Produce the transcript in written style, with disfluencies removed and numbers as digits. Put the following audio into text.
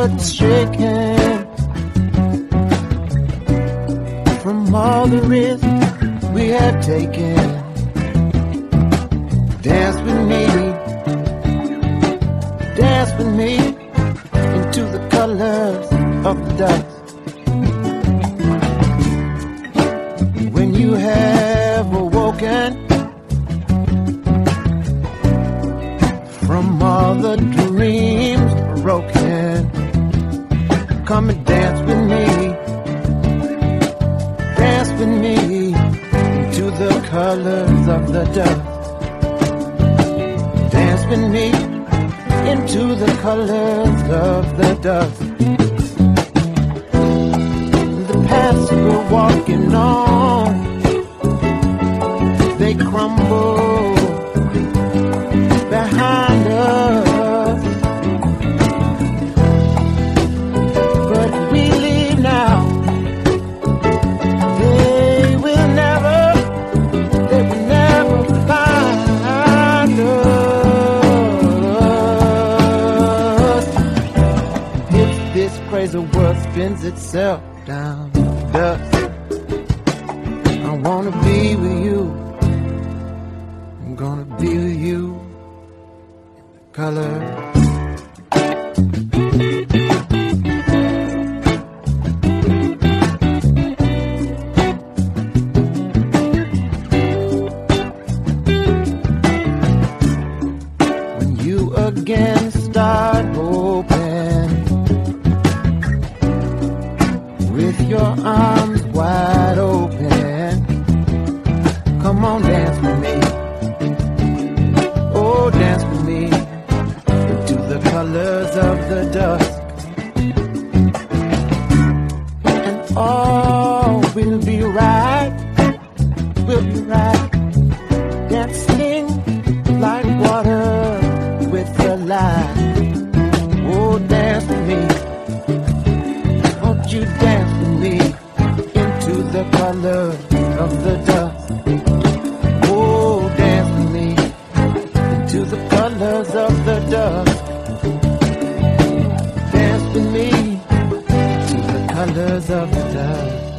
earth's shaking from all the risks we have taken. Dance with me, dance with me into the colors of the dust. When you have awoken from all the dreams broken, come and dance with me, dance with me into the colors of the dust. Dance with me into the colors of the dust. The paths we're walking on, they crumble behind us, but we leave now. They will never find us. If this crazy world spins itself down to dust, I wanna be with you. I'm gonna be with you in the color. When you again start hoping, with your arms wide open, come on, dance with me. Oh, dance with me into the colors of the dusk. And all will be right, will be right. Dancing like water with the light. Oh, dance with me. Won't you dance with me into the colors of the dust? Oh, dance with me into the colors of the dust. Dance with me to the colors of the dust.